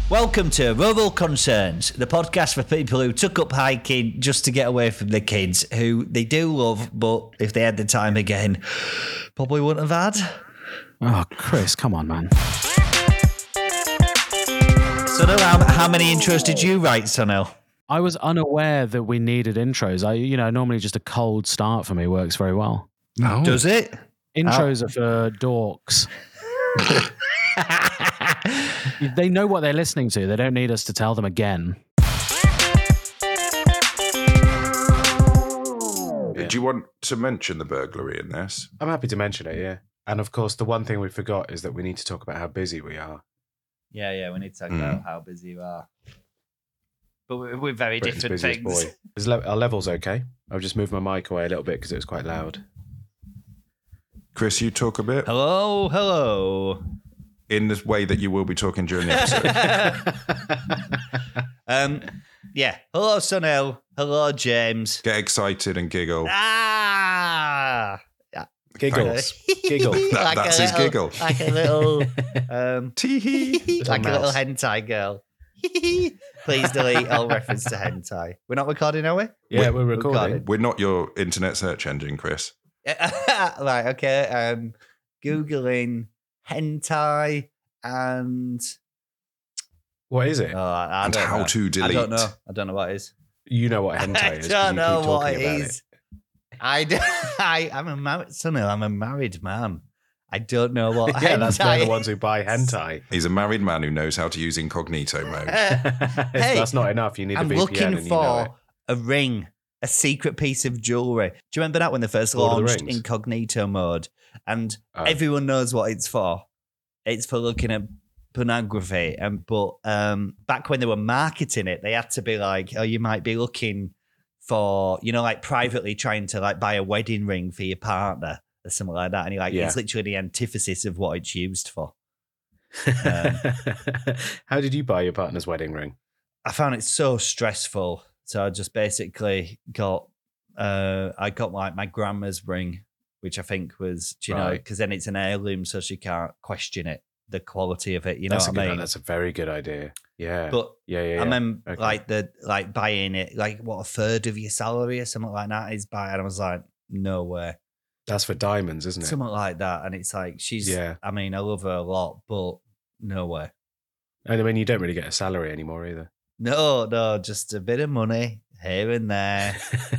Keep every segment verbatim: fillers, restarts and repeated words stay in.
Welcome to Rural Concerns, the podcast for people who took up hiking just to get away from the kids, who they do love, but if they had the time again, probably wouldn't have had. Oh, Chris, come on, man. Sunil, how, how many intros did you write, Sunil? I was unaware that we needed intros. I, you know, normally just a cold start for me works very well. Oh. Does it? Intros oh. are for dorks. They know what they're listening to. They don't need us to tell them again. Yeah. Do you want to mention the burglary in this? I'm happy to mention it, yeah. And of course, the one thing we forgot is that we need to talk about how busy we are. Yeah, yeah, we need to talk mm. about how busy you are. But we're, we're very Britain's different things. Boy. Is le- our level's okay? I've just moved my mic away a little bit because it was quite loud. Chris, you talk a bit. Hello, hello. In this way that you will be talking during the episode. um, yeah. Hello, Sunil. Hello, James. Get excited and giggle. Ah! Yeah. Giggles. Giggle. That, like that's his little, giggle. Like a little... Um, Tee-hee. like a little hentai girl. Please delete all reference to hentai. We're not recording, are we? Yeah, we're, we're recording. recording. We're not your internet search engine, Chris. Right, okay. Um, Googling hentai and... What is it? Oh, I, I and don't how know. to delete. I don't know. I don't know what it is. You know what hentai is. I don't know what it it is. I, do, I, I'm a married... Sunil, I'm a married man. I don't know what yeah, hentai that's they're the ones who buy hentai. He's a married man who knows how to use incognito mode. Hey, that's not enough. You need I'm a V P N looking and for you know it. a ring, a secret piece of jewelry. Do you remember that when they first Lord launched incognito mode? And oh. everyone knows what it's for. It's for looking at pornography. And but um, back when they were marketing it, they had to be like, oh, you might be looking for, you know, like privately trying to like buy a wedding ring for your partner or something like that. And you're like, yeah. It's literally the antithesis of what it's used for. Um, How did you buy your partner's wedding ring? I found it so stressful. So I just basically got, uh, I got like my grandma's ring, which I think was, do you right. know, because then it's an heirloom, so she can't question it, the quality of it. You know that's what a I good, mean? That's a very good idea. Yeah. But yeah, yeah, yeah. I remember okay. like the like buying it, like what a third of your salary or something like that is buy, and I was like, no way. That's for diamonds, isn't it? Something like that, and it's like she's. Yeah. I mean, I love her a lot, but no way. And I mean, you don't really get a salary anymore either. No, no, just a bit of money here and there.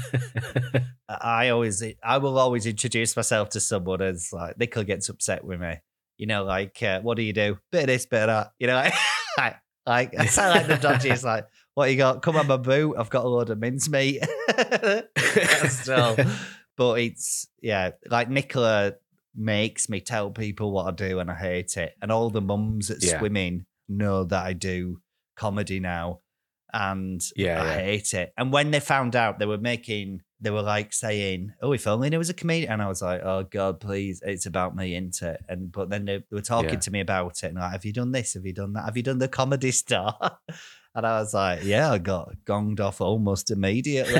I always, I will always introduce myself to someone as like Nicola gets upset with me. You know, like, uh, what do you do? Bit of this, bit of that. You know, like, like, like I sound like the dodgiest. Like, what you got? Come on my boot. I've got a load of mincemeat. Still, but it's yeah, like Nicola makes me tell people what I do, and I hate it. And all the mums at yeah. swimming know that I do comedy now. And yeah, I yeah. hate it. And when they found out, they were making, they were like saying, "Oh, if only there was a comedian." And I was like, "Oh God, please, it's about me, isn't it?" And but then they, they were talking yeah. to me about it, and like, "Have you done this? Have you done that? Have you done the Comedy Star?" And I was like, "Yeah, I got gonged off almost immediately."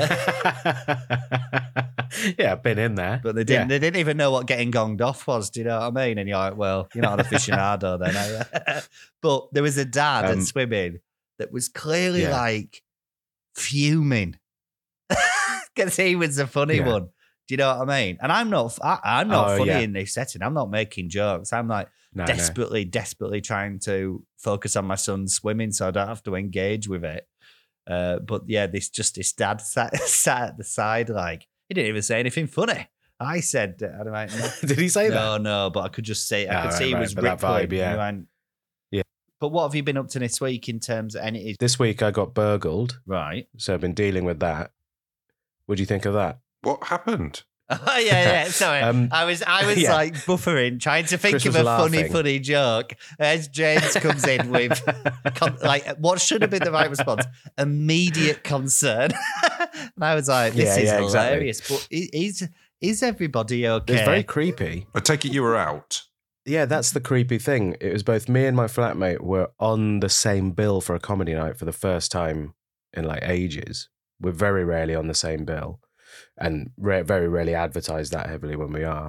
Yeah, I've been in there, but they didn't. Yeah. They didn't even know what getting gonged off was. Do you know what I mean? And you're like, "Well, you're not an aficionado then." Are you? But there was a dad Um, at swimming that was clearly yeah. like fuming because he was the funny yeah. one. Do you know what I mean? And I'm not, I, I'm not oh, funny yeah. in this setting. I'm not making jokes. I'm like no, desperately, no. desperately trying to focus on my son swimming so I don't have to engage with it. Uh, but yeah, this just this dad sat, sat at the side like, he didn't even say anything funny. I said, I don't know. Did he say no, that? No, no, but I could just say, I oh, could right, see he right, was but that rippling. vibe, yeah. Went, yeah. But what have you been up to this week in terms of any? This week I got burgled. Right. So I've been dealing with that. What do you think of that? What happened? Oh yeah, yeah. Sorry, um, I was, I was yeah. like buffering, trying to think Chris of was a funny, laughing. funny joke. As James comes in with, com- like, what should have been the right response? Immediate concern. And I was like, "This Yeah, is yeah, exactly. hilarious." But i- is is everybody okay? It's very creepy. I take it you were out. Yeah, that's the creepy thing. It was both me and my flatmate were on the same bill for a comedy night for the first time in like ages. We're very rarely on the same bill and re- very rarely advertise that heavily when we are.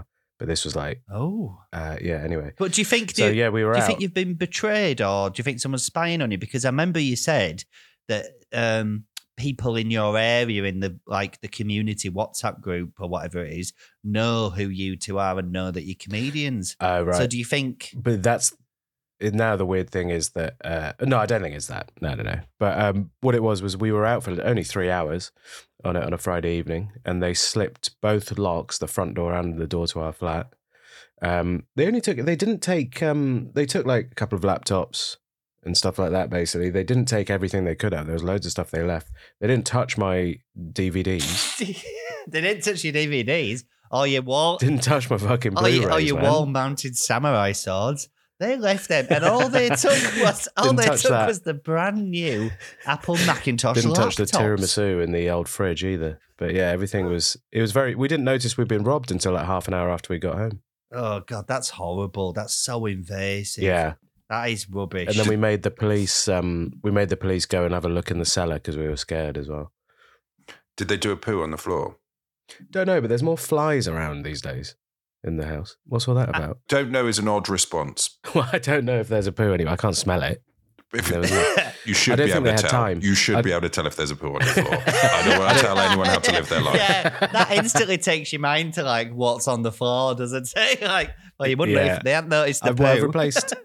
But this was like, Oh. uh, yeah. Anyway, But do you think? so do, yeah, we were do you out. think you've been betrayed, or do you think someone's spying on you? Because I remember you said that um, people in your area, in the like the community WhatsApp group or whatever it is, know who you two are and know that you're comedians. Oh, right. So do you think? But that's now the weird thing is that uh, no, I don't think it's that. No, no, no. But um, what it was was we were out for only three hours on a, on a Friday evening, and they slipped both locks, the front door and the door to our flat. Um, they only took. They didn't take. Um, they took like a couple of laptops and stuff like that. Basically, they didn't take everything they could have. There was loads of stuff they left. They didn't touch my D V Ds. They didn't touch your D V Ds or your wall. Didn't touch my fucking or Blu-rays, your, or your man. wall-mounted samurai swords. They left them, and all they took was all Didn't they touch took that. was the brand new Apple Macintosh. Didn't touch the laptops. tiramisu in the old fridge either. But yeah, everything was. It was very. We didn't notice we'd been robbed until like half an hour after we got home. Oh god, that's horrible. That's so invasive. Yeah, that is rubbish. and then we made the police. Um, we made the police go and have a look in the cellar because we were scared as well. Did they do a poo on the floor? Don't know, but there's more flies around these days in the house. What's all that about? Don't know is an odd response. Well, I don't know if there's a poo anyway. I can't smell it. If There was no- you should I don't be think able they to had tell. time. You should I- be able to tell if there's a poo on your floor. I don't want to tell anyone how to live their life. yeah, that instantly takes your mind to like what's on the floor, doesn't it? Like, well, you wouldn't Yeah. if they hadn't noticed the I've, well, I've poo. replaced.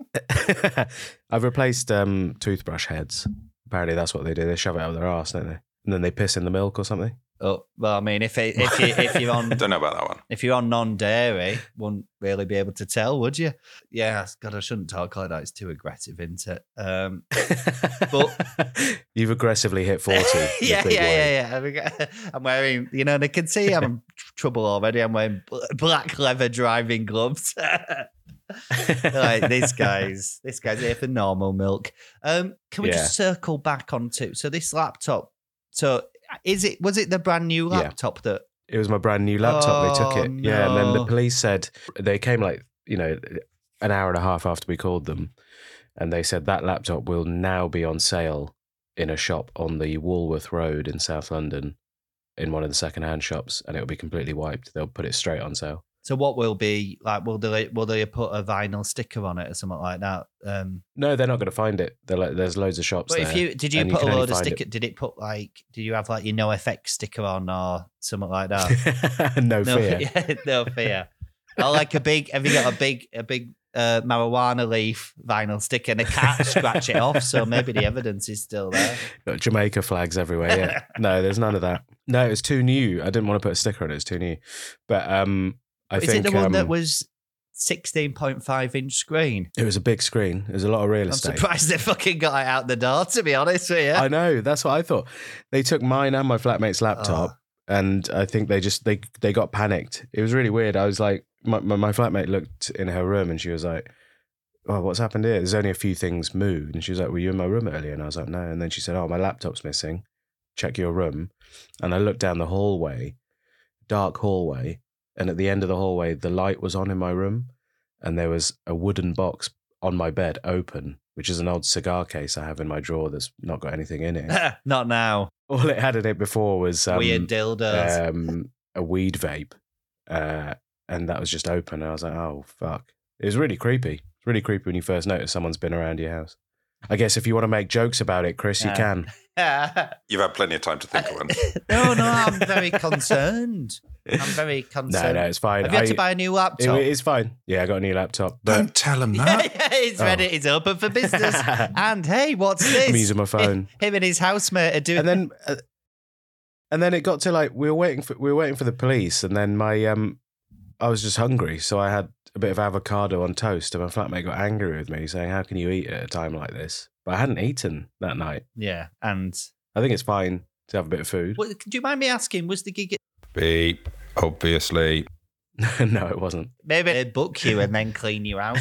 I've replaced um, toothbrush heads. Apparently, that's what they do. They shove it out their arse, don't they? And then they piss in the milk or something. Oh, well, I mean, if it, if you if you're on Don't know about that one. if you're on non-dairy, wouldn't really be able to tell, would you? Yeah, God, I shouldn't talk like that. It's too aggressive, isn't it? Um, But- You've aggressively hit forty. in a yeah, big yeah, way. yeah, yeah. I'm wearing, you know, they can see I'm in trouble already. I'm wearing bl- black leather driving gloves. Like this guy's, this guy's here for normal milk. Um, can we Yeah. just circle back onto so this laptop? So is it was it the brand new Yeah. laptop that? It was my brand new laptop. they took Oh, it. Yeah, and then the no. police said they came like, you know, an hour and a half after we called them, and they said that laptop will now be on sale in a shop on the Walworth Road in South London, in one of the second-hand shops, and it'll be completely wiped. They'll put it straight on sale. So what will be like? Will they will they put a vinyl sticker on it or something like that? Um, No, they're not going to find it. They're like, there's loads of shops but there. if you did you and put can a only load of find it- sticker? Did it put like? Did you have like your no effects sticker on or something like that? no, No fear. yeah, no fear. Or like a big. Have you got a big a big uh, marijuana leaf vinyl sticker and a cat scratch it off? So maybe the evidence is still there. Got Jamaica flags everywhere. Yeah. No, there's none of that. No, it was too new. I didn't want to put a sticker on it. It's too new. But um, I Is think it the one um, that was sixteen point five inch screen? it was a big screen. It was a lot of real I'm estate. surprised they fucking got it out the door. To be honest with you, I know. That's what I thought. They took mine and my flatmate's laptop, Oh. and I think they just they they got panicked. It was really weird. I was like, my, my my flatmate looked in her room, and she was like, "Oh, what's happened here? There's only a few things moved." And she was like, "Were you in my room earlier?" And I was like, "No." And then she said, "Oh, my laptop's missing. Check your room." And I looked down the hallway, dark hallway, and at the end of the hallway, the light was on in my room, and there was a wooden box on my bed open, which is an old cigar case I have in my drawer that's not got anything in it. not now. All it had in it before was um, Weird dildos. um, a weed vape, uh, and that was just open. And I was like, "Oh fuck!" It was really creepy. It's really creepy when you first notice someone's been around your house. I guess if you want to make jokes about it, Chris, you Yeah. can. You've had plenty of time to think of one. no, no, I'm very concerned. I'm very No, concerned. no, it's fine. Have you had I- to buy a new it- laptop? it's fine. Yeah, I got a new laptop. But Don't tell them yeah, that. yeah, it's Oh. ready. It's open for business. And hey, what's this? I'm using my phone. Him and his housemate are doing. and then uh, and then it got to like we were waiting for we were waiting for the police, and then my um I was just hungry, so I had a bit of avocado on toast, and my flatmate got angry with me, saying, "How can you eat at a time like this?" But I hadn't eaten that night. yeah, and I think it's fine to have a bit of food. well, do you mind me asking? Was the gig? Beep. Obviously. No, it wasn't. Maybe they book you and then clean you out.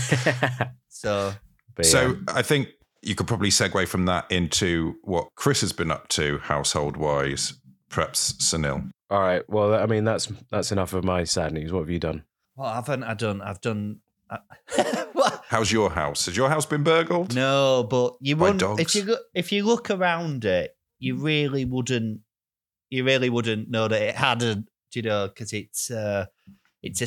So But, So yeah. I think you could probably segue from that into what Chris has been up to household wise. Perhaps Sunil. all right. Well, I mean, that's that's enough of my sad news. What have you done? what haven't I done? I've done. Uh, what? How's your house? Has your house been burgled? No, but you By wouldn't. If dogs? you look, if you look around it, you really wouldn't. You really wouldn't know that it had a. You know, because it's uh, it's a s-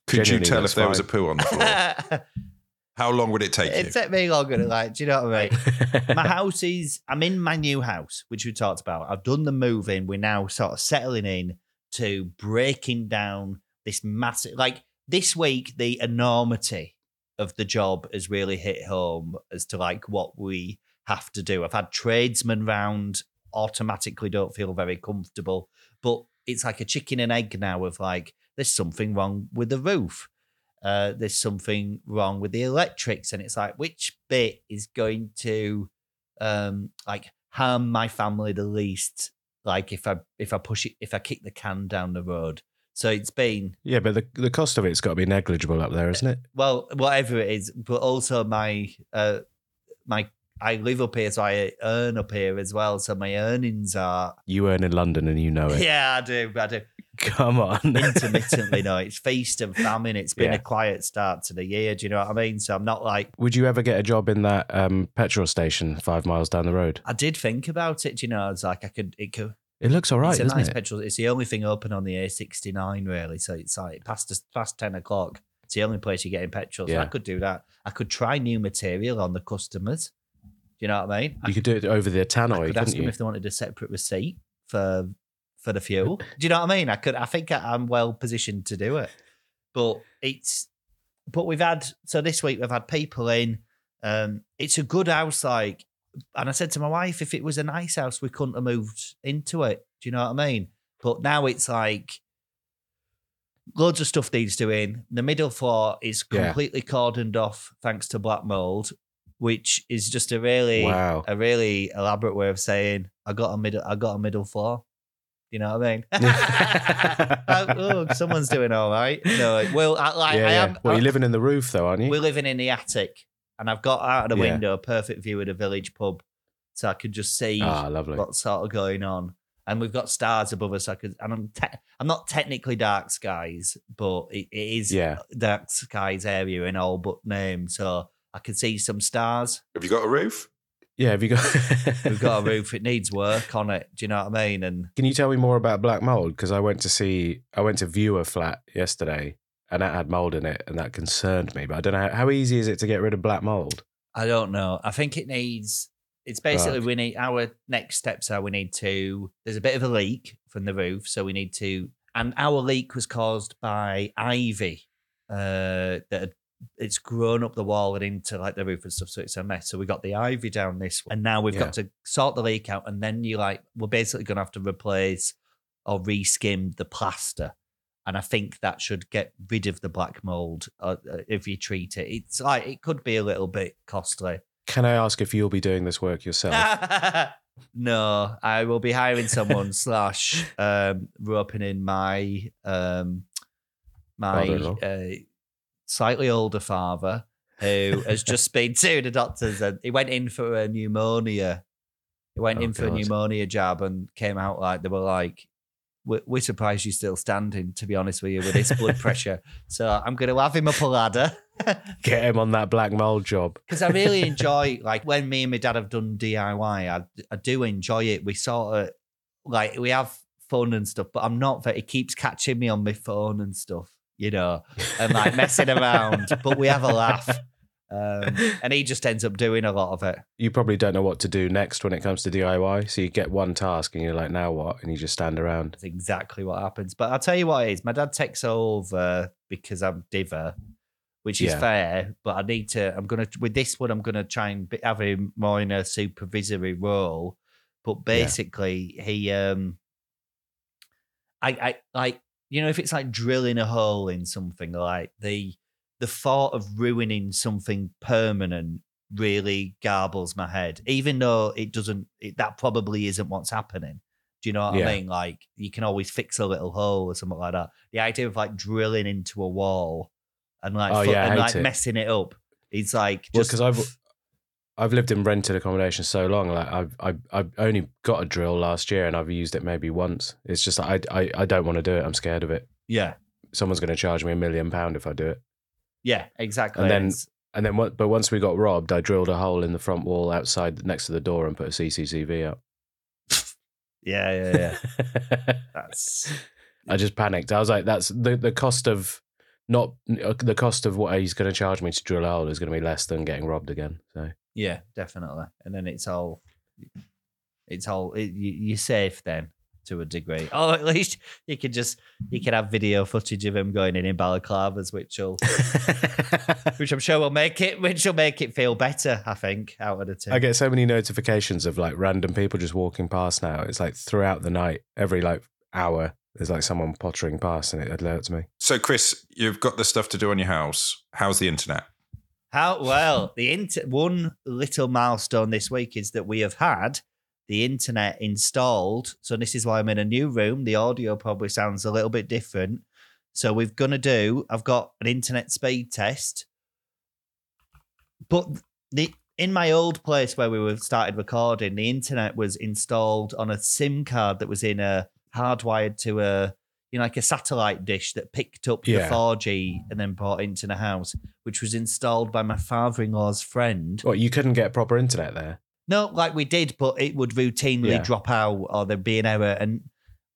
Could you Genuinely, tell that's if there was a fine. poo on the floor? How long would it take It you? took me longer to like, do you know what I mean? My house is, I'm in my new house, which we talked about. I've done the move in. We're now sort of settling in to breaking down this massive, like this week, the enormity of the job has really hit home as to like what we have to do. I've had tradesmen round, automatically don't feel very comfortable, but it's like a chicken and egg now of like, there's something wrong with the roof. Uh, there's something wrong with the electrics, and it's like, which bit is going to um, like harm my family the least? Like if I if I push it, if I kick the can down the road. So it's been Yeah, but the the cost of it's got to be negligible up there, isn't it? well, whatever it is, but also my uh, my I live up here, so I earn up here as well. So my earnings are You earn in London and you know it. yeah, I do, I do. Come on. Intermittently, no, it's feast and famine. It's been Yeah. a quiet start to the year. Do you know what I mean? So I'm not like Would you ever get a job in that um, petrol station five miles down the road? I did think about it. Do you know, I was like, I could, it could. It looks all right, It's a doesn't nice it? petrol. It's the only thing open on the A sixty-nine, really. So it's like past past ten o'clock. It's the only place you're getting petrol. So Yeah. I could do that. I could try new material on the customers. Do you know what I mean? I You could do it over the I tannoy, could ask couldn't them you? if they wanted a separate receipt for for the fuel. Do you know what I mean? I could. I think I- I'm well positioned to do it. But it's. But we've had so this week we've had people in. Um, it's a good house, like, and I said to my wife, if it was a nice house, we couldn't have moved into it. Do you know what I mean? But now it's like loads of stuff needs doing. The middle floor is Yeah. completely cordoned off thanks to black mold, which is just a really Wow. a really elaborate way of saying I got a middle I got a middle floor. You know what I mean? oh, oh, someone's doing all right. No, well, I, like yeah, I yeah. am. Well, I- you're living in the roof, though, aren't you? we're living in the attic, and I've got out of the Yeah. window a perfect view of the village pub, so I could just see Ah, lovely. what's sort of going on. And we've got stars above us. So I could, and I'm te- I'm not technically dark skies, but it, it is Yeah. dark skies area in all but name. So I can see some stars. Have you got a roof? Yeah, have you got? We've got a roof. It needs work on it. Do you know what I mean? And Can you tell me more about black mold? Because I went to see, I went to view a flat yesterday, and that had mold in it, and that concerned me. But I don't know how, how easy is it to get rid of black mold. I don't know. I think it needs. It's basically Right. we need our next steps are we need to. There's a bit of a leak from the roof, so we need to. And our leak was caused by ivy uh, that had, it's grown up the wall and into like the roof and stuff, so it's a mess. So we got the ivy down this one, and now we've Yeah. got to sort the leak out, and then you like we're basically going to have to replace or reskim the plaster. And I think that should get rid of the black mold uh, if you treat it. It's like it could be a little bit costly. Can I ask if you'll be doing this work yourself? No, I will be hiring someone slash um, roping in my um, my Father-in-law. uh, slightly older father who has just been to the doctors and he went in for a pneumonia. He went Oh, in for a God. pneumonia jab and came out like they were like, "We're, we're surprised you're still standing." To be honest with you, with this blood pressure, so I'm going to have him up a ladder. Get him on that black mold job. Because I really enjoy, like, when me and my dad have done D I Y, I, I do enjoy it. We sort of, like, we have fun and stuff, but I'm not, very, it keeps catching me on my phone and stuff, you know, and like messing around, but we have a laugh. Um, and he just ends up doing a lot of it. You probably don't know what to do next when it comes to D I Y. So you get one task and you're like, now what? And you just stand around. That's exactly what happens. But I'll tell you what it is. My dad takes over because I'm diver, which is Yeah. fair, but I need to, I'm going to, with this one, I'm going to try and be- have him more in a supervisory role. But basically, he, um, I, I, like, you know, if it's like drilling a hole in something, like the, the thought of ruining something permanent really garbles my head, even though it doesn't, it, that probably isn't what's happening. Do you know what Yeah. I mean? Like, you can always fix a little hole or something like that. The idea of like drilling into a wall and like, Oh, fu- yeah, I and hate like it. messing it up. It's like Well, just 'cause I've- I've lived in rented accommodation so long. Like I've, I've, I've only got a drill last year and I've used it maybe once. It's just like, I, I, I don't want to do it. I'm scared of it. yeah, Someone's going to charge me a million pound if I do it. yeah, exactly. And then- It's- And then, what, but once we got robbed, I drilled a hole in the front wall outside next to the door and put a C C T V up. yeah, yeah, yeah. That's I just panicked. I was like, that's the, the cost of not the cost of what he's going to charge me to drill a hole is going to be less than getting robbed again. So Yeah, definitely. And then it's all, it's all, it, you, you're safe then to a degree. Or at least you could just, you could have video footage of him going in in balaclavas, which will, which I'm sure will make it, which will make it feel better, I think, out of the two. I get so many notifications of like random people just walking past now. It's like throughout the night, every like hour, there's like someone pottering past and it alerts me. So, Chris, you've got the stuff to do on your house. How's the internet? How well the inter- one little milestone this week is that we have had the internet installed. So this is why I'm in a new room. The audio probably sounds a little bit different. So we're gonna do. I've got an internet speed test, but the in my old place where we were started recording, the internet was installed on a SIM card that was in a hardwired to a. You know, like a satellite dish that picked up Yeah. the four G and then brought it into the house, which was installed by my father-in-law's friend. What, you couldn't get proper internet there? No, like we did, but it would routinely Yeah. drop out or there'd be an error. And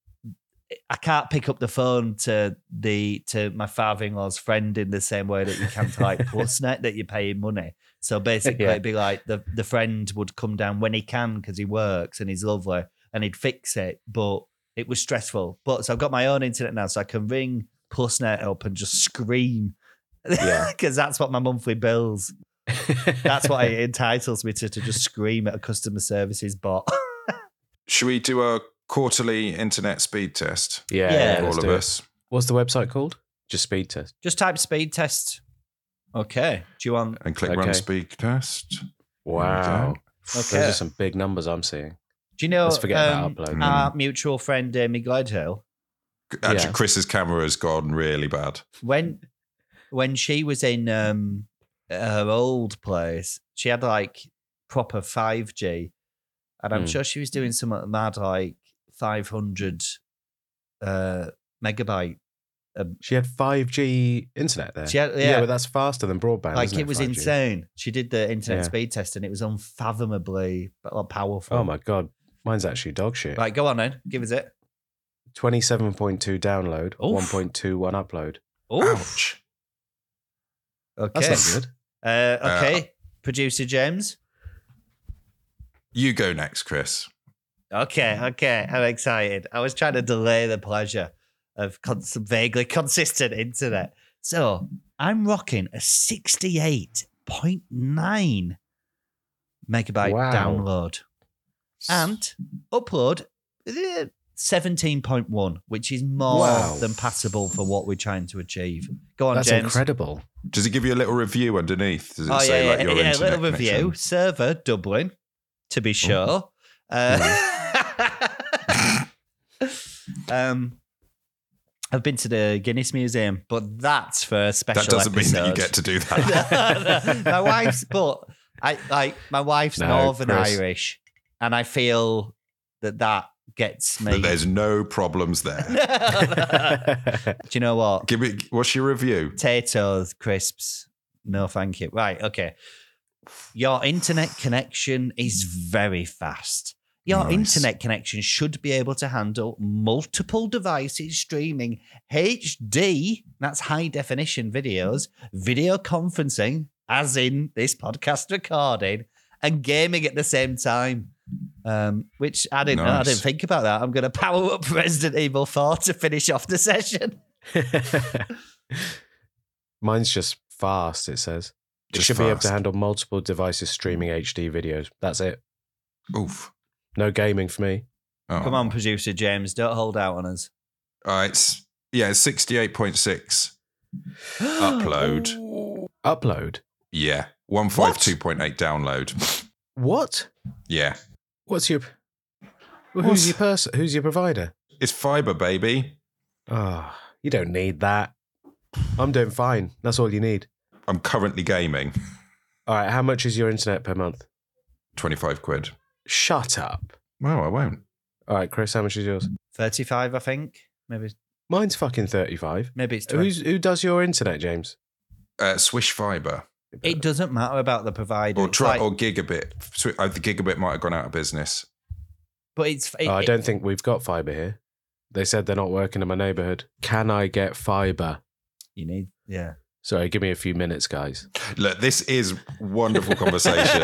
I can't pick up the phone to the to my father-in-law's friend in the same way that you can to like PlusNet that you're paying money. So basically Yeah. it'd be like the, the friend would come down when he can because he works and he's lovely and he'd fix it. But it was stressful. But so I've got my own internet now, so I can ring PlusNet up and just scream. Yeah. Because that's what my monthly bills. That's what it entitles me to, to just scream at a customer services bot. Should we do a quarterly internet speed test? Yeah, Yeah. yeah, All let's of do it. us. What's the website called? Just speed test. Just type speed test. Okay. Do you want? And click Okay. run speed test. Wow. Okay. Those are some big numbers I'm seeing. Do you know Let's forget um, about upload. our mutual friend Amy Gledhill? Actually, Yeah. Chris's camera has gone really bad. When when she was in um, her old place, she had like proper five G, and I'm Hmm. sure she was doing something mad like five hundred uh, megabyte. She had five G internet there. She had, yeah. yeah, but that's faster than broadband. like isn't it was five G? insane. She did the internet Yeah. speed test, and it was unfathomably powerful. Oh my god, mine's actually dog shit. Right, go on then. Give us it. twenty-seven point two download, Oof. one point two one upload. Oof. Ouch. Okay. That's not good. Uh, okay. Producer James. You go next, Chris. Okay, okay. I'm excited. I was trying to delay the pleasure of cons- vaguely consistent internet. So I'm rocking a sixty-eight point nine megabyte Wow. download and upload eh, seventeen point one, which is more Wow. than passable for what we're trying to achieve. Go on, That's James. incredible. Does it give you a little review underneath? Does it Oh say yeah, like yeah, your yeah. A internet little review. connection? Server Dublin, to be sure. Uh, um, I've been to the Guinness Museum, but that's for a special. That doesn't mean that you episode. get to do that. No, no. My wife's, but I like my wife's No, Northern Chris. Irish, and I feel that that gets me. But there's no problems there. Do you know what? Give me. What's your review? Potatoes, crisps. No, thank you. Right, okay. Your internet connection is very fast. Your Nice. internet connection should be able to handle multiple devices streaming H D, that's high definition videos, video conferencing, as in this podcast recording, and gaming at the same time. Um, which I didn't know. I Nice. didn't think about that. I'm going to power up Resident Evil four to finish off the session. Mine's just fast, it says. It Just should be able to fast. handle multiple devices streaming H D videos. That's it. Oof. No gaming for me. Oh. Come on, producer James, don't hold out on us. All right. It's, yeah, it's sixty-eight point six upload. Upload? Yeah. one fifty-two point eight download. What? Yeah. What's your... Well, What's- who's your person? Who's your provider? It's fiber, baby. Oh, you don't need that. I'm doing fine. That's all you need. I'm currently gaming. All right, how much is your internet per month? twenty-five quid. Shut up. Well, I won't. All right, Chris, how much is yours? thirty-five, I think. Maybe Mine's fucking thirty-five. maybe it's twenty. Who's, who does your internet, James? Uh, Swish Fiber. It doesn't matter about the provider. Or, It's try, like- or Gigabit. Swi- uh, the Gigabit might have gone out of business. but it's. It, Oh, I it- don't think we've got fibre here. They said they're not working in my neighbourhood. Can I get fibre? You need, yeah. Sorry, give me a few minutes, guys. Look, this is wonderful conversation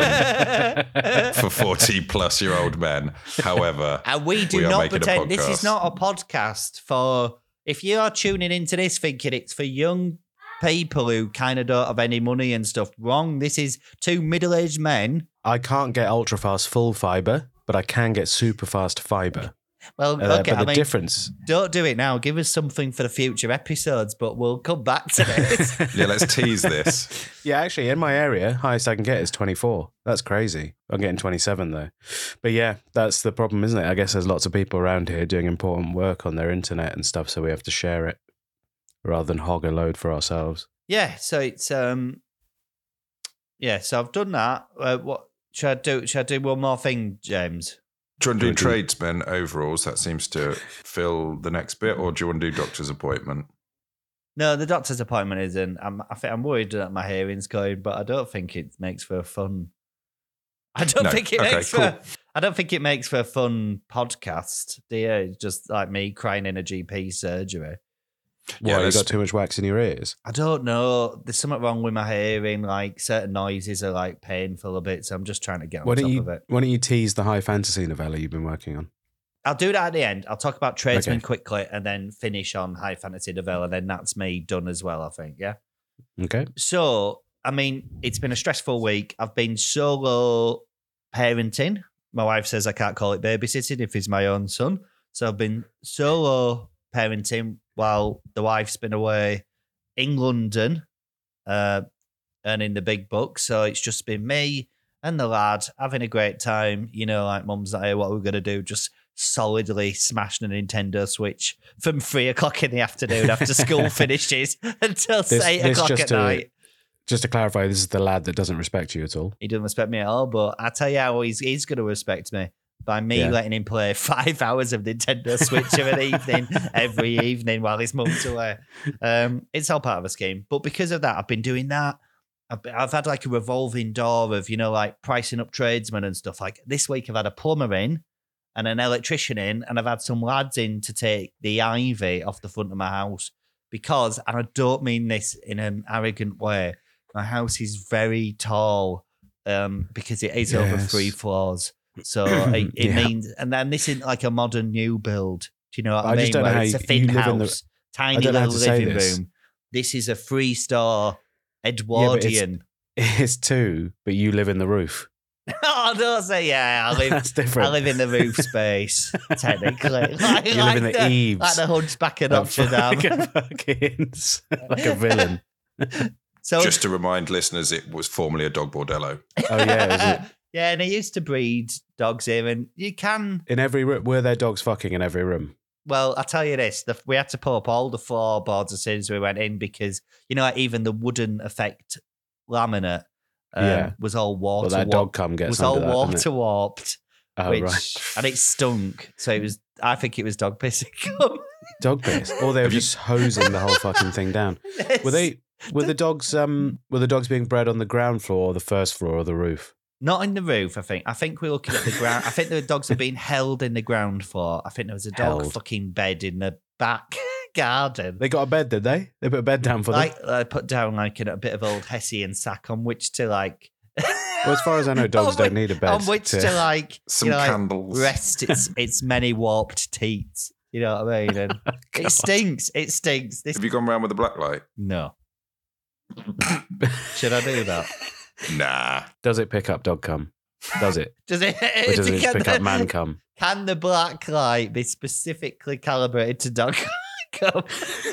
for forty plus year old men. However, and we do we are not making a pretend this is podcast. not a podcast for, if you are tuning into this thinking it's for young people who kind of don't have any money and stuff, wrong. This is two middle-aged men. I can't get ultra fast full fiber, but I can get super fast fiber. Well, Uh, okay, but I the mean, difference, don't do it now. Give us something for the future episodes, but we'll come back to this. yeah, let's tease this. yeah, actually, in my area, highest I can get is twenty-four. That's crazy. I'm getting twenty-seven though. But yeah, that's the problem, isn't it? I guess there's lots of people around here doing important work on their internet and stuff, so we have to share it rather than hog a load for ourselves. Yeah, so it's um, yeah. So I've done that. Uh, what should I do? Should I do one more thing, James? Do you want to do Do you- tradesmen overalls? That seems to fill the next bit, or do you want to do doctor's appointment? No, the doctor's appointment isn't. I'm, I think I'm worried that my hearing's going, but I don't think it makes for a fun. I don't No. think it Okay, makes cool. for. I don't think it makes for a fun podcast. Do you? It's just like me crying in a G P surgery. Why, Yeah, you let's- got too much wax in your ears? I don't know. There's something wrong with my hearing. Like certain noises are like painful a bit, so I'm just trying to get on Why top don't you of it. Why don't you tease the high fantasy novella you've been working on? I'll do that at the end. I'll talk about tradesmen Okay. quickly, and then finish on high fantasy novella. Then that's me done as well. I think. Yeah. Okay. So, I mean, it's been a stressful week. I've been solo parenting. My wife says I can't call it babysitting if he's my own son. So I've been solo parenting while the wife's been away in London, uh, earning the big bucks. So it's just been me and the lad having a great time. You know, like mum's not here, what we're going to do, just solidly smashing a Nintendo Switch from three o'clock in the afternoon after school finishes until This- eight this o'clock just at to- night. Just to clarify, this is the lad that doesn't respect you at all. He doesn't respect me at all, but I tell you how he's, he's going to respect me by me Yeah. letting him play five hours of Nintendo Switch of an evening every evening while his mum's away. Um, it's all part of a scheme. But because of that, I've been doing that. I've, been- I've had like a revolving door of, you know, like pricing up tradesmen and stuff. Like this week, I've had a plumber in and an electrician in, and I've had some lads in to take the ivy off the front of my house because, and I don't mean this in an arrogant way, my house is very tall um, because it is over Yes. three floors. So it, it Yeah. means, and then this isn't like a modern new build. Do you know what I, I mean? just don't know Where how it's a you- thin you live in the- house, tiny don't know how little to say living this. room. This is a three star Edwardian. It's two, but you live in the roof. oh, don't say yeah. I live. That's different. I live in the roof space, technically. Like, You live like in the eaves. like the Hunchback of Like Notre Dame. fucking- fucking- like a villain. So Just to remind listeners, it was formerly a dog bordello. Oh yeah, was it? yeah, and I used to breed dogs here, and you can. In every room, were there dogs fucking in every room? Well, I'll tell you this: the, we had to pull up all the floorboards as soon as we went in because you know, like even the wooden effect laminate um, Yeah. was all water. Well, that warped, dog cum gets was all under that, doesn't water it? warped, Oh which right, and it stunk. So it was. I think it was dog pissing cum. dog piss. Or they were just hosing the whole fucking thing down. Were they? Were the dogs? Um, were the dogs being bred on the ground floor, or the first floor, or the roof? Not in the roof, I think. I think we're looking at the ground. I think the dogs are being held in the ground floor. I think there was a dog Held. fucking bed in the back garden. They got a bed, did they? They put a bed down for them. Like I put down like a, a bit of old Hessian sack on which to like. Well, as far as I know, dogs on don't need a bed. On which to, to- like Some you know, like, candles. rest its its many warped teats. You know what I mean? And it stinks. It stinks. This Have you gone round with the black light? no. Should I do that? Nah. Does it pick up dog cum? Does it? Does it? Or does it just can pick the- up man cum? Can the black light be specifically calibrated to dog cum?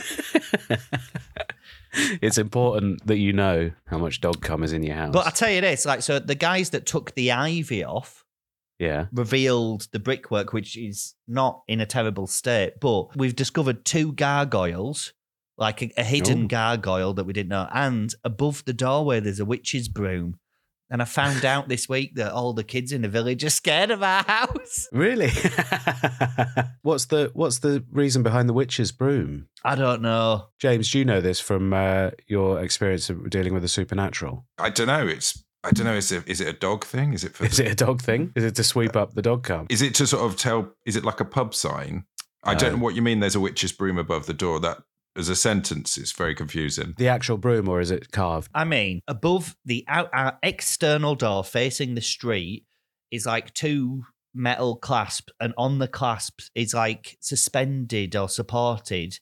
It's important that you know how much dog cum is in your house. But I tell you this, like, so the guys that took the ivy off yeah. revealed the brickwork, which is not in a terrible state, but we've discovered two gargoyles, like a, a hidden Oh. gargoyle that we didn't know, and above the doorway there's a witch's broom. And I found out this week that all the kids in the village are scared of our house. Really? what's the What's the reason behind the witch's broom? I don't know. James, do you know this from uh, your experience of dealing with the supernatural? I don't know. It's I don't know. Is it is it a dog thing? Is it for? Is it a dog thing? Is it to sweep up the dog cum? Is it to sort of tell? Is it like a pub sign? I don't No. know what you mean. There's a witch's broom above the door. That as a sentence, it's very confusing. The actual broom, or is it carved? I mean, above the out, our external door facing the street is like two metal clasps, and on the clasps is like suspended or supported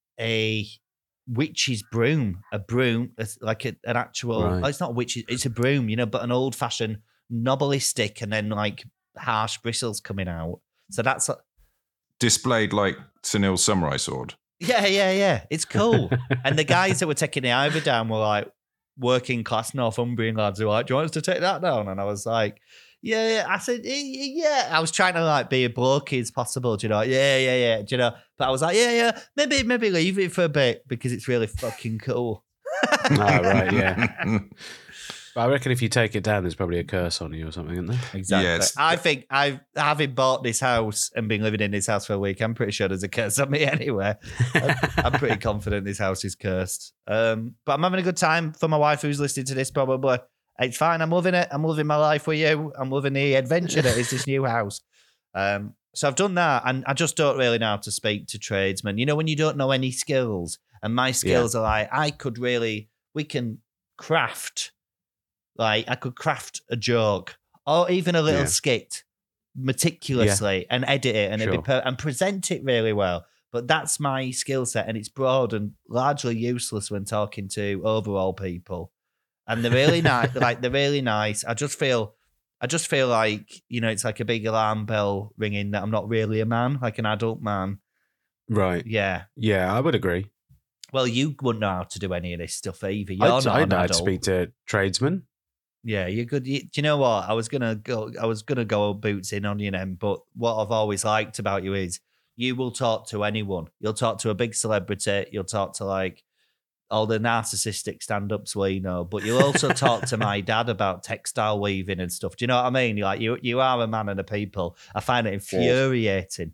a witch's broom, a broom, like a, an actual. Right. Oh, it's not a witch, it's a broom, you know, but an old fashioned knobbly stick, and then like harsh bristles coming out. So that's a, Displayed like Sunil's samurai sword. yeah, yeah, yeah. It's cool. And the guys that were taking the ivy down were like working class Northumbrian lads who were like, "Do you want us to take that down?" And I was like, yeah, yeah. I said, yeah. I was trying to like be as blokey as possible, do you know? Yeah, yeah, yeah. Do you know? But I was like, yeah, yeah. Maybe, maybe leave it for a bit because it's really fucking cool. Oh, right, yeah. But I reckon if you take it down, there's probably a curse on you or something, isn't there? Exactly. Yeah, it's- I think I've having bought this house and been living in this house for a week, I'm pretty sure there's a curse on me anyway. I'm, I'm pretty confident this house is cursed. Um, but I'm having a good time for my wife who's listening to this probably. It's fine. I'm loving it. I'm loving my life with you. I'm loving the adventure that is this new house. Um, so I've done that, and I just don't really know how to speak to tradesmen. You know, when you don't know any skills, and my skills are like, I could really, we can craft, like I could craft a joke or even a little Yeah. skit meticulously and edit it and it'd Sure. be per- and present it really well. But that's my skill set, and it's broad and largely useless when talking to overall people. And they're really nice. Like they're really nice. I just feel, I just feel like you know, it's like a big alarm bell ringing that I'm not really a man, like an adult man. Right. Yeah. Yeah, I would agree. Well, you wouldn't know how to do any of this stuff either. You're I'd, not I'd, an I'd adult. speak to tradesmen. Yeah, you're good. You, do you know what? I was gonna go. I was gonna go boots in on you then. But what I've always liked about you is you will talk to anyone. You'll talk to a big celebrity. You'll talk to like all the narcissistic stand-ups we know. But you'll also talk to my dad about textile weaving and stuff. Do you know what I mean? You're like you, you are a man and a people. I find it infuriating.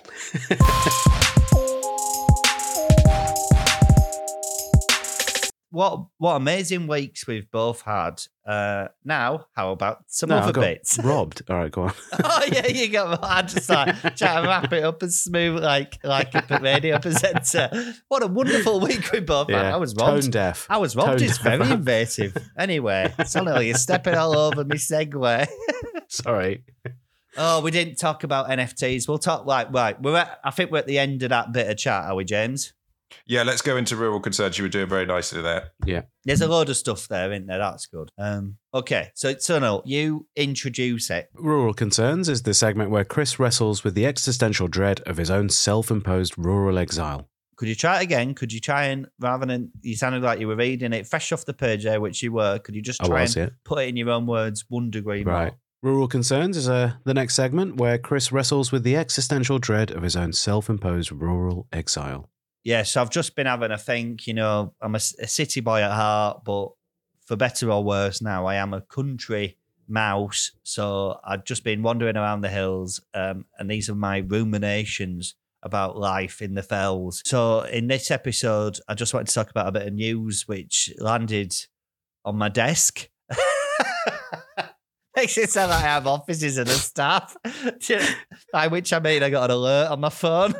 What what amazing weeks we've both had. Uh, now, how about some No, I other got bits? robbed. All right, go on. Oh yeah, you got. I just like trying to wrap it up as smooth like like a radio presenter. What a wonderful week we both had. I was robbed. Tone deaf. I was robbed. Tone It's deaf. very invasive. Anyway, Sonny, you're stepping all over me segue. Sorry. Oh, we didn't talk about N F Ts. We'll talk like right. We're at. I think we're at the end of that bit of chat, are we, James? Yeah, let's go into rural concerns. You were doing very nicely there. There's a load of stuff there, isn't there? That's good. Um, okay, so Sonal, you introduce it. Rural Concerns is the segment where Chris wrestles with the existential dread of his own self-imposed rural exile. Could you try it again? Could you try and, rather than, you sounded like you were reading it fresh off the page there, which you were, could you just I try was, and yeah. put it in your own words one degree more? Right. Rural Concerns is uh, the next segment where Chris wrestles with the existential dread of his own self-imposed rural exile. Yeah, so I've just been having a think, you know, I'm a, a city boy at heart, but for better or worse now, I am a country mouse. So I've just been wandering around the hills, um, and these are my ruminations about life in the fells. So in this episode, I just wanted to talk about a bit of news which landed on my desk. Makes it sound like I have offices and a staff, by which I mean I got an alert on my phone.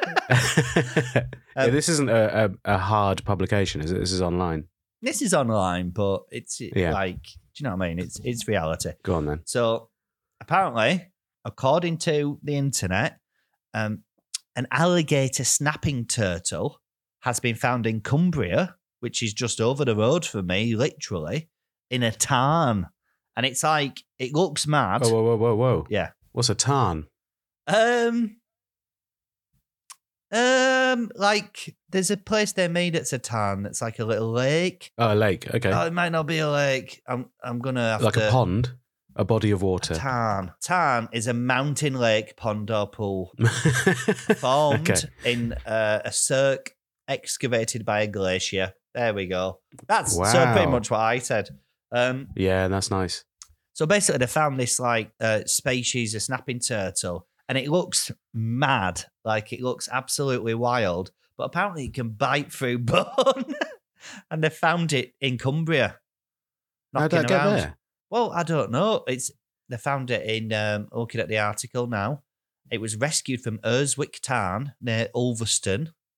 Yeah, this isn't a, a, a hard publication, is it? This is online. This is online, but it's Yeah. like, do you know what I mean? It's it's reality. Go on then. So apparently, according to the internet, um, an alligator snapping turtle has been found in Cumbria, which is just over the road from me, literally, in a tarn. And it's like, it looks mad. Oh, whoa, whoa, whoa, whoa. Yeah. What's a tarn? Um, um, like there's a place they made that's a tarn that's like a little lake. Oh, a lake. Okay. Oh, it might not be a lake. I'm I'm gonna have like to a pond, a body of water. Tarn. Tarn is a mountain lake, pond or pool formed Okay. in uh, a cirque excavated by a glacier. There we go. That's so Wow. pretty much what I said. Um, Yeah, that's nice. so basically, they found this like uh, species, a snapping turtle, and it looks mad. Like it looks absolutely wild, but apparently it can bite through bone. And they found it in Cumbria. How'd knocking that get around. there? Well, I don't know. It's they found it in um, looking at the article now. It was rescued from Urswick Tarn near Ulverston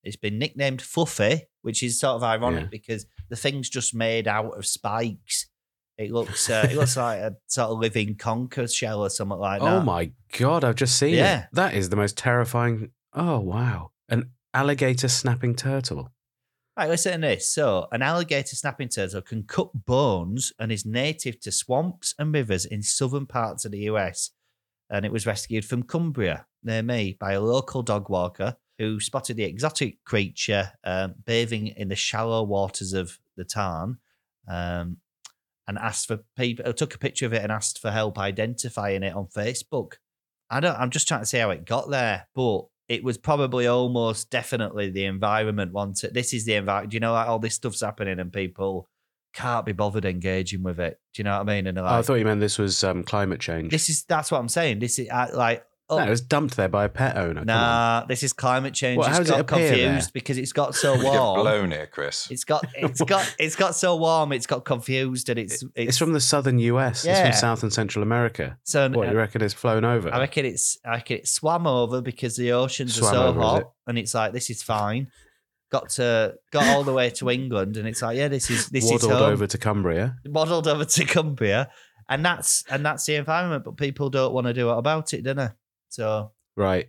It's been nicknamed Fluffy, which is sort of ironic Yeah. because the thing's just made out of spikes. It looks uh, it looks like a sort of living conker shell or something like that. Oh my God, I've just seen Yeah. it. That is the most terrifying. Oh, wow. An alligator snapping turtle. Right, listen to this. So, an alligator snapping turtle can cut bones and is native to swamps and rivers in southern parts of the U S. And it was rescued from Cumbria, near me, by a local dog walker who spotted the exotic creature um, bathing in the shallow waters of the Tarn um, and asked for people, took a picture of it and asked for help identifying it on Facebook. I don't, I'm just trying to see how it got there, but it was probably almost definitely the environment wanted. This is the environment. Do you know, like all this stuff's happening and people can't be bothered engaging with it. Do you know what I mean? And they're Oh, I like, thought you meant this was um, climate change. this is, that's what I'm saying. This is uh, like, oh, No, it was dumped there by a pet owner. Come on. nah, this is climate change. Well, It's how does it got appear confused there? because it's got so We get warm. blown here, Chris. It's got, it's got, it's got so warm. It's got confused and it's, it's, It's from the southern U S. It's Yeah. from South and Central America. so What, you reckon it's flown over? I reckon it's I reckon it's swam over because the oceans Swam are so over, is hot, it? and it's like this is fine. Got to got all the way to England, and it's like yeah, this is this Waddled is home. over to Cumbria. Waddled over to Cumbria, and that's and that's the environment. But people don't want to do it about it, do they? So Right.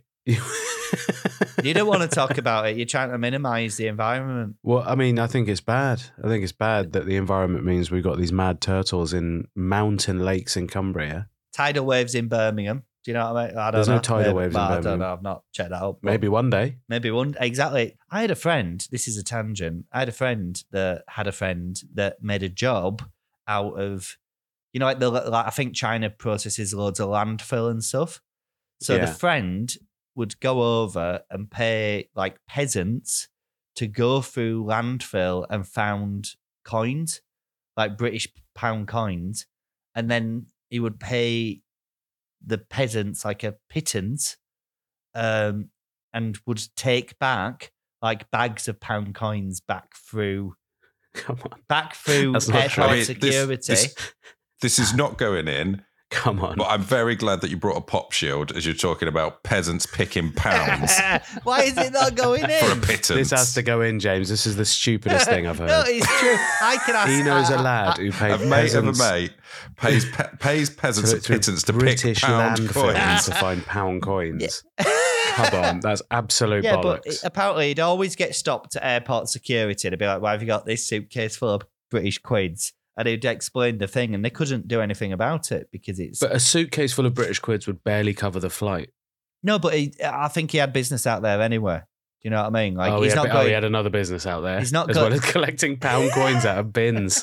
you don't want to talk about it. You're trying to minimise the environment. Well, I mean, I think it's bad. I think it's bad that the environment means we've got these mad turtles in mountain lakes in Cumbria. Tidal waves in Birmingham. Do you know what I mean? I don't There's know. no tidal Maybe- waves in well, I don't Birmingham. know. I've not checked that out. but- Maybe one day. Maybe one exactly. I had a friend. This is a tangent. I had a friend that had a friend that made a job out of, you know, like the like I think China processes loads of landfill and stuff. So Yeah. the friend would go over and pay like peasants to go through landfill and found coins, like British pound coins, and then he would pay the peasants like a pittance. Um, and would take back like bags of pound coins back through Come on. back through That's not true. airport I mean, this- security. This, this is not going in, Come on. but I'm very glad that you brought a pop shield as you're talking about peasants picking pounds Why is it not going in? for a pittance. This has to go in, James. This is the stupidest thing I've heard. No, it's true. I can ask. He knows a I- lad who paid A mate of a peasants mate pays pe- pays peasants and through pittance to British pick pound landfills coins. to find pound coins. Come on, that's absolute Yeah, bollocks. but it- apparently he'd always get stopped at airport security. They'd be like, "Why have you got this suitcase full of British quids?" And he'd explain the thing, and they couldn't do anything about it because it's But a suitcase full of British quids would barely cover the flight. no. But he, I think he had business out there anyway. Do you know what I mean? Like oh, he's he had, not oh, going. he had another business out there. He's not as go- well as collecting pound coins out of bins.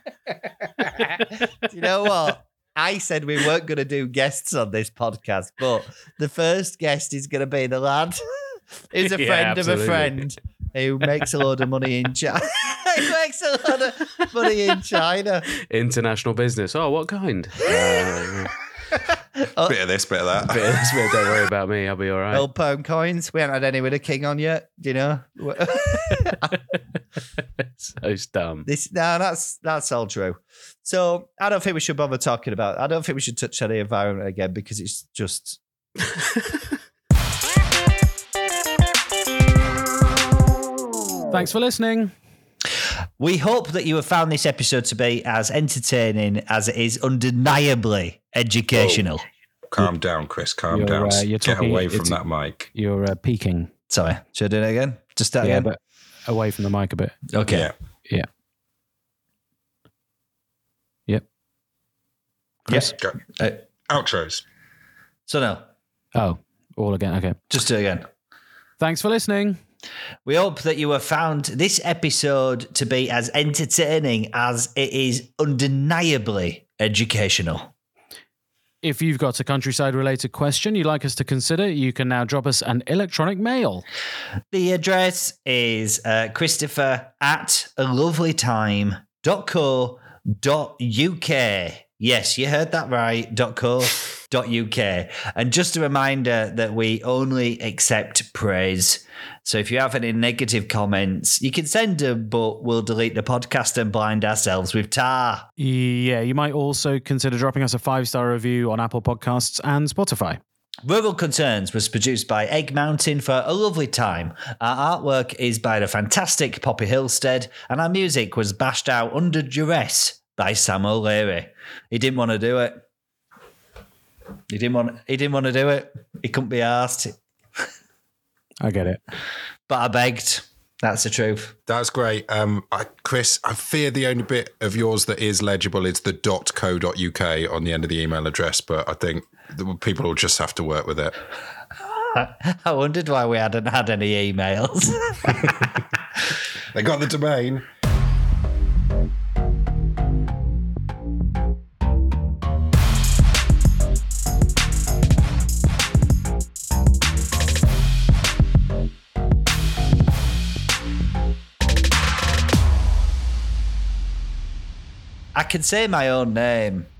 Do you know what? I said we weren't going to do guests on this podcast, but the first guest is going to be the lad who's a Yeah, friend of a absolutely. friend who makes a load of money in China. He makes a lot of money in China. International business. Oh, what kind? Uh, Oh, Bit of this, bit of that. bit of this bit, don't worry about me. I'll be all right. old pound coins. We haven't had any with a king on yet. Do you know? So dumb. This no, that's that's all true. So I don't think we should bother talking about. I don't think we should touch on the environment again because it's just. Thanks for listening. We hope that you have found this episode to be as entertaining as it is undeniably educational. Calm down, Chris. Calm You're, down. uh, you're Get talking- away from it's- that mic. You're uh, peaking. Sorry, should I do it again? Just start Yeah, again. but away from the mic a bit. Okay. Yeah. Yeah. Yep. Chris? Go. Uh, Outros. so no, Oh, all again. Okay. just do it again. Thanks for listening. We hope that you have found this episode to be as entertaining as it is undeniably educational. If you've got a countryside related question you'd like us to consider, you can now drop us an electronic mail. The address is uh, Christopher at a lovely time dot co dot uk. Yes, you heard that right. .co dot uk. And just a reminder that we only accept praise. So if you have any negative comments, you can send them, but we'll delete the podcast and blind ourselves with tar. Yeah, you might also consider dropping us a five star review on Apple Podcasts and Spotify. Rural Concerns was produced by Egg Mountain for a lovely time. Our artwork is by the fantastic Poppy Hillstead, and our music was bashed out under duress by Sam O'Leary. He didn't want to do it. He didn't want. He didn't want to do it. He couldn't be asked. I get it. But I begged. That's the truth. That's great. Um, I, Chris, I fear the only bit of yours that is legible is the .co.uk on the end of the email address, but I think the people will just have to work with it. I wondered why we hadn't had any emails. They got the domain. I can say my own name.